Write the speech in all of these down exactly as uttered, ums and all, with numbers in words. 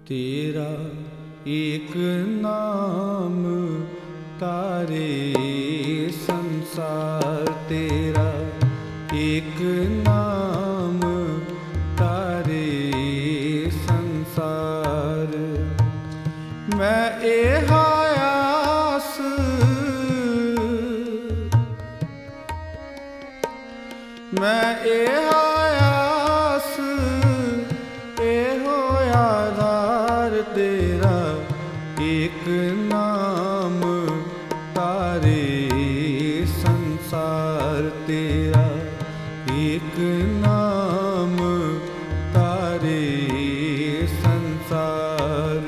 तेरा एक नाम तारे संसार, तेरा एक नाम तारे संसार। मैं एह आस मैं एह आस एहो आधार, तेरा एक नाम तारे संसार, तेरा एक नाम तारे संसार।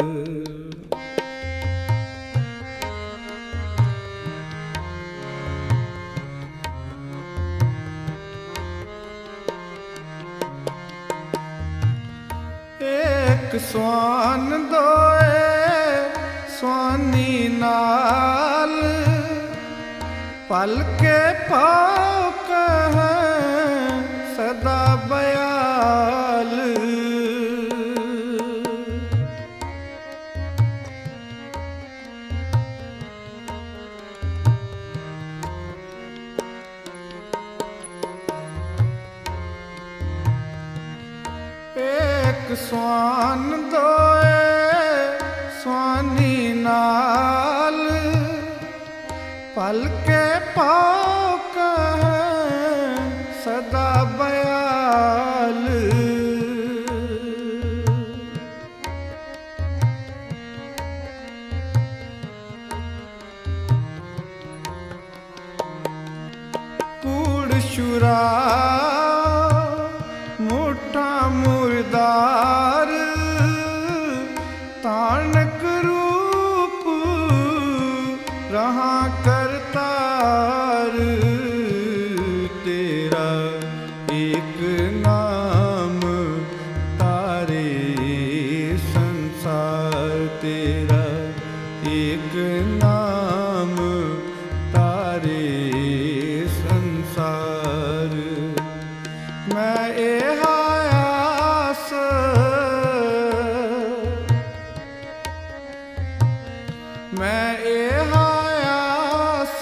एक स्वान दोए स्वानी नाल, पल के पाव कहें सदा बयाल। एक स्वान दोए स्वानी नाल, पल के पाव कहें सदा बयाल। कूड़ शुरा मुठा मुर्दार, तानक रूप रहा करतार। तेरा एक नाम तारे संसार, तेरा एक नाम तारे संसार। मैं एह आस मैं एह आस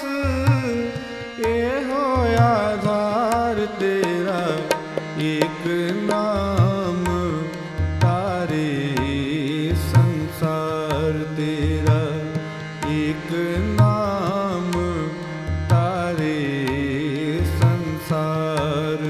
एहो आधार, तेरा एक नाम तारे संसार, तेरा एक नाम तारे संसार।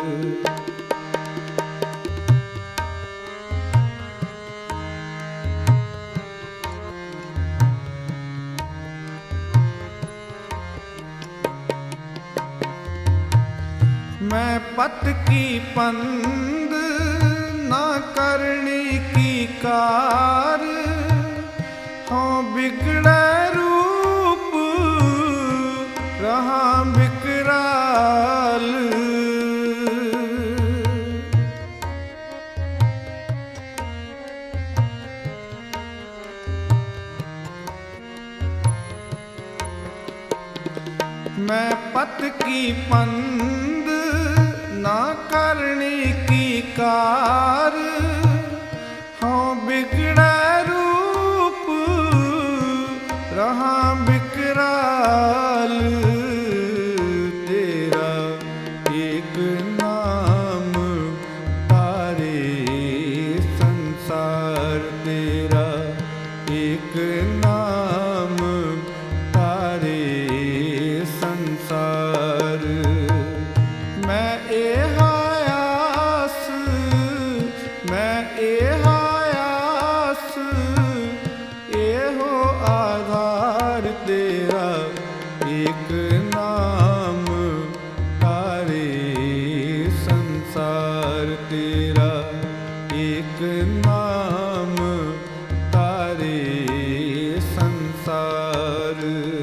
मैं पत की पंद ना करनी की कार, हाँ बिगड़े रूप रहा बिकराल। मैं पत की पंद ना करनी की कार, हाँ बिगड़े रूप रहा बिकराल। तेरा एक नाम तारे संसार, तेरा एक नाम तारे संसार। मैं एह आस मैं एह आस एहो आधार, तेरा एक नाम तारे संसार, तेरा एक नाम तारे संसार।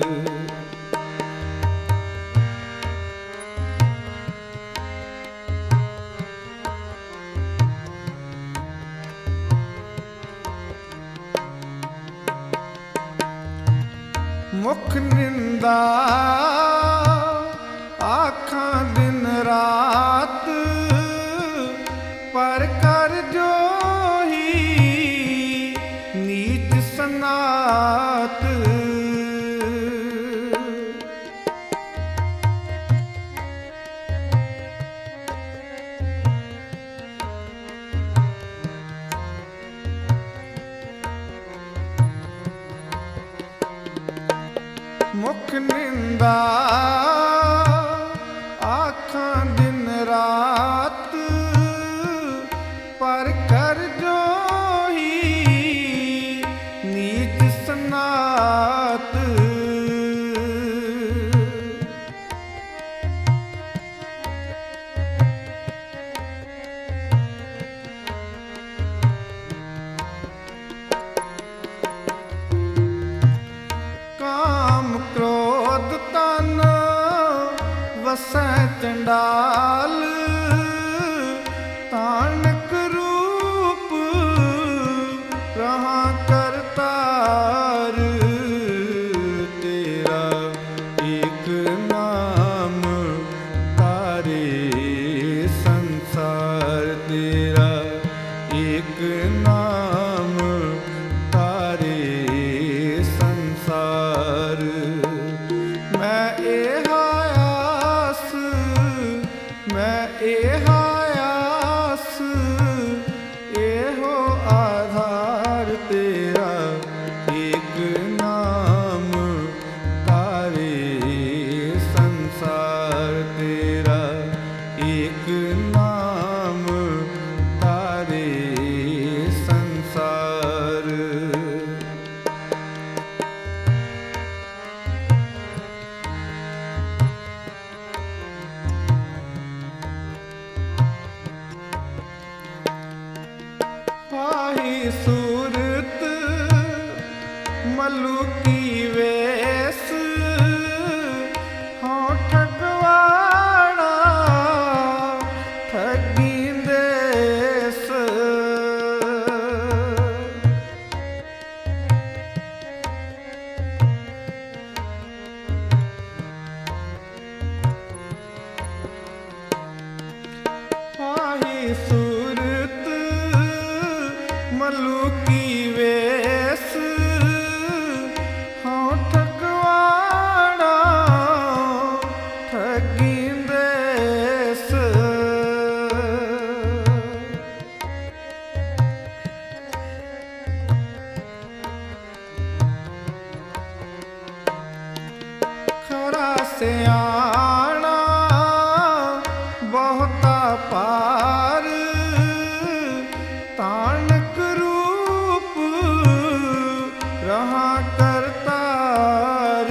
मुख निंदा आखां दिन रात, पर कर जो ही ਨਿੰਦਾ ਆਖਾਂ ਦਿਨ ਰਾਤ, ਪਰ ਕਰ ਜੋਹੀ ਨੀਚ ਸਨਾਤ। ਕਾਮ ਕ੍ਰੋਧ ਤਨ ਵਸੈ ਚੰਡਾਲ, ਤਾਣਕ ਰੂਪ ਰਹਾ ਕਰਤਾਰ। ਤੇਰਾ ਏਕ ਨਾਮ ਤਾਰੇ ਸੰਸਾਰ, ਤੇਰਾ ਏਕ ਨਾਮ ਤਾਰੇ ਸੰਸਾਰ। ਮੈਂ ਇਹ ਆਸ, ਮੈਂ ਇਹ ਆਸ, ਇਹੋ ਆਧਾਰ। ਤੇਰਾ ਏਕ ਨਾਮ ਤਾਰੇ ਸੰਸਾਰ, ਤੇਰਾ ਏਕ ਨਾਮ ਤਾਰੇ ਸੰਸਾਰ। ਪਾਹੀ ਸੂਰਤ ਮਲੂਕੀ ਵੇਸ, ਹਾਂ ਠਗਵਾੜਾ ਠੱਗੀ ਦੇਸ। ਪਾਹੀ ਸੂਰਤ ਮਲੂਕੀ ਵੇਸ, ਹਾਂ ਠਗਵਾੜਾ ਠੱਗੀ ਦੇਸ। ਖਰਾ ਸਿਆਣਾ ਬਹੁਤਾ ਪਾਰ, ਤਾਣਕ ਰੂਪ ਰਹਾ ਕਰਤਾਰ।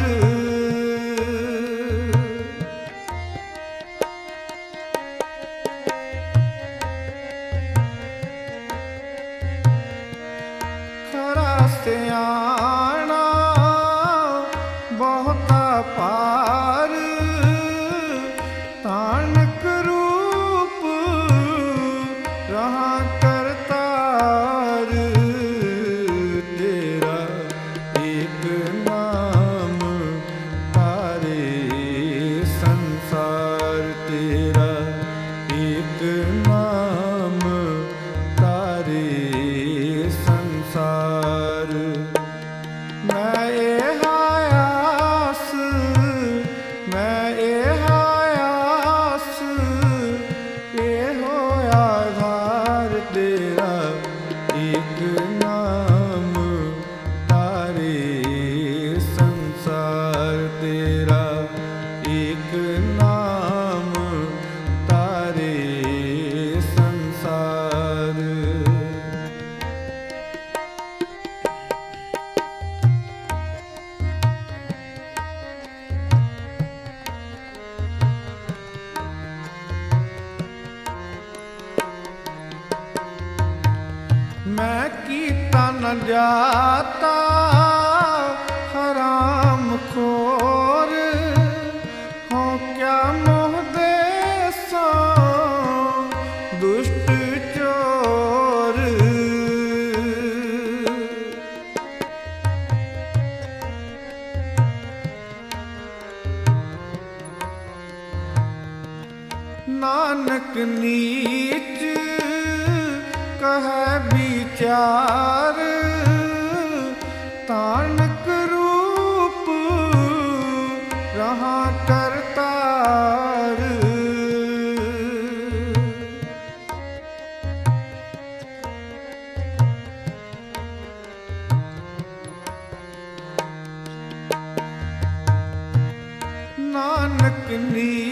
ਖਰਾ ਸਿਆਣਾ ਬਹੁਤਾ ਪਾਰ, ਤਾਣਕ ਰੂਪ ਰਹਾ ਕਰਤਾਰ। ਤੇਰਾ ਏਕ ਨਾਮ ਤਾਰੇ ਸੰਸਾਰ, ਤੇਰਾ ਏਕ ਨਾਮ ਤਾਰੇ ਸੰਸਾਰ। ਮੈਂ ਇਹ ਆਸ, ਮੈਂ ਇਹ ਆਸ, ਇਹੋ ਆਧਾਰ। ਤੇਰਾ ਏਕ ਨਾਮ ਤਾਰੇ ਸੰਸਾਰ, ਤੇਰਾ ਏਕ ਨਾਮ ਤਾਰੇ ਸੰਸਾਰ। ਮੈਂ ਕੀਤਾ ਨ ਜਾਤਾ ਹਰਾਮ ਖੋਰ, ਹੋ ਕਿਆ ਮੋਹ ਦੇਸਾਂ ਦੁਸ਼ਟ ਚੋਰ। ਨਾਨਕ ਨੀਚ ਕਹੈ ਵਿਚਾਰ, ਤਾਣਕ ਰੂਪ ਰਹਾ ਕਰਤਾਰ। ਨੀ